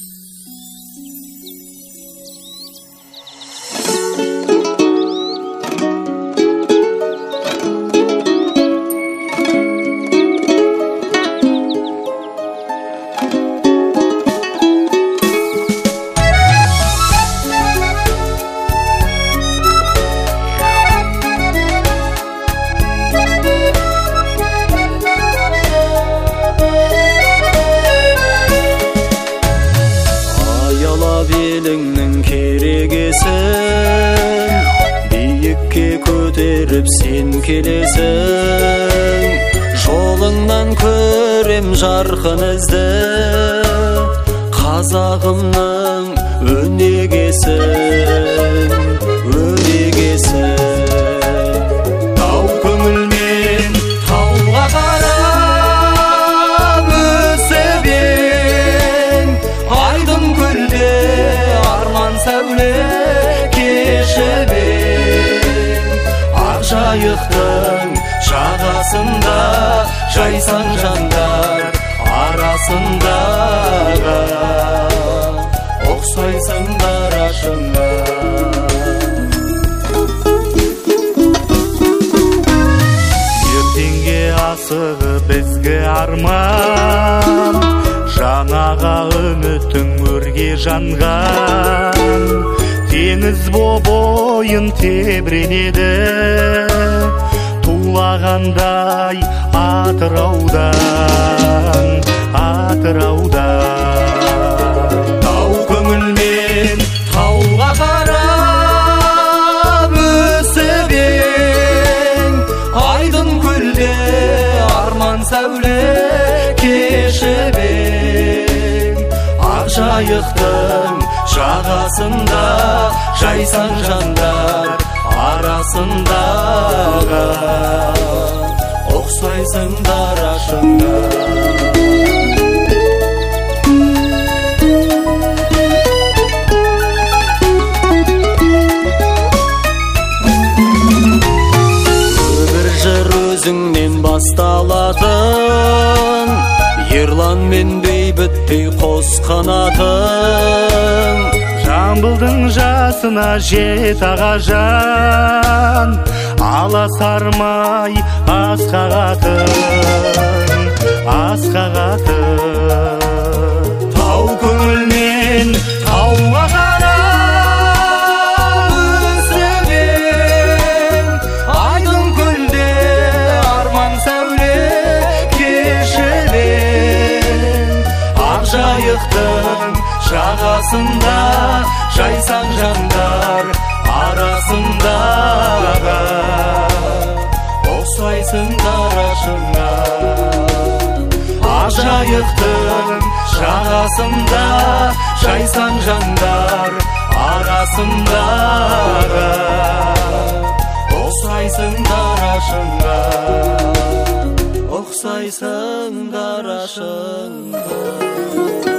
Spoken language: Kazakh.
Беліңнің керегесін биікке көтеріп сен келесің, жолыңнан көрем жарқын ізді, қазағымның өнегесін, өнегесін. Тау көңілмен тауға қарап өсіп ең, айдын көлде арман сәуле кешіп ең. Ақ жайықтың жағасында жайсаң жандар арасындағы, ұқсайсың дарашыңа. Ертеңге асығып ізгі арман, жаңаға үмітің өрге жанған, теңіз боп ойын тебіренеді, тулағандай Атыраудан, Атыраудан. Тау көңілмен тауға қарап өсіп ең, айдын көлде арман сәуле кешіп ең. Ақ жайықтың жағасында жайсаң жандар арасындағы, ұқсайсың дарашыңа. Өмір жыр өзіңнен басталатын, ерлан мен бейбіттей қос қанатың. Жамбылдың жасына жет ағажан, аласармай асқағатын, асқағатын. Тау көңілмен тауға қарап өсіп ең, айдын көлде арман сәуле кешіп ең. Ақ жайықтың жағасында жайсаң жандар арасындағы, ұқсайсың дарашыңа. Ақ жайықтың жағасында жайсаң жандар арасындағы, ұқсайсың дарашыңа, ұқсайсың дарашыңа.